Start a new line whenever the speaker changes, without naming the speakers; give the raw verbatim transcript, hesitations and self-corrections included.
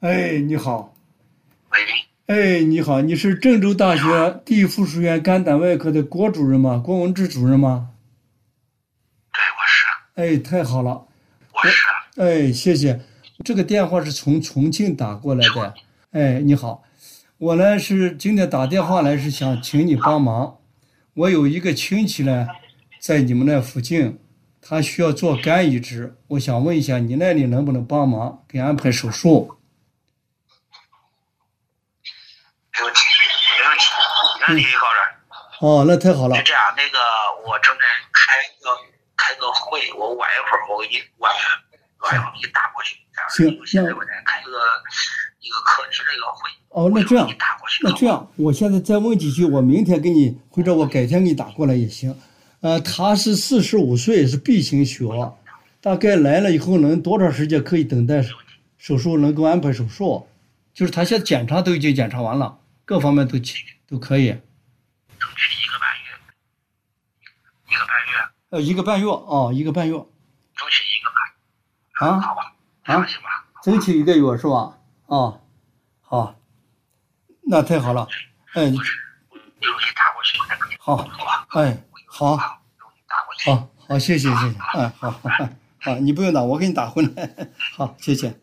哎，你好。
喂，
哎，你好，你是郑州大学第一附属院肝胆外科的郭主任吗？郭文志主任吗？
对，我是，
哎，太好了。
我是，
哎，谢谢。这个电话是从重庆打过来的。哎，你好，我呢是今天打电话来是想请你帮忙。我有一个亲戚呢，在你们那附近，他需要做肝移植，我想问一下你那里能不能帮忙给安排手术？
没问题，没问题，没问题，高人。
哦，那太好了。
是这样，那个我正在开个开个会，我晚一会儿我给你晚晚一会儿给你打过去。
行，
现在
那
我在开个一个课题这个会。
哦，那这样，
我给你打过去。
那这样，我现在再问几句，我明天给你，或者我改天给你打过来也行。呃，他是四十五岁，是 B 型血，大概来了以后能多长时间可以等待手术，能够安排手术？就是他现在检查都已经检查完了，各方面都都可以。
争取一个半月，一个半月，
呃，一个半月哦，一个半月
争取一个半月。
啊
好吧，
啊，
行吧。
争取一个月是吧？啊，好，那太好了。哎，
我一会儿给你打过去。
好，
好吧。
哎，好。
打过去。
好好，谢谢谢谢，哎，好好好，你不用打，我给你打回来，好，谢谢。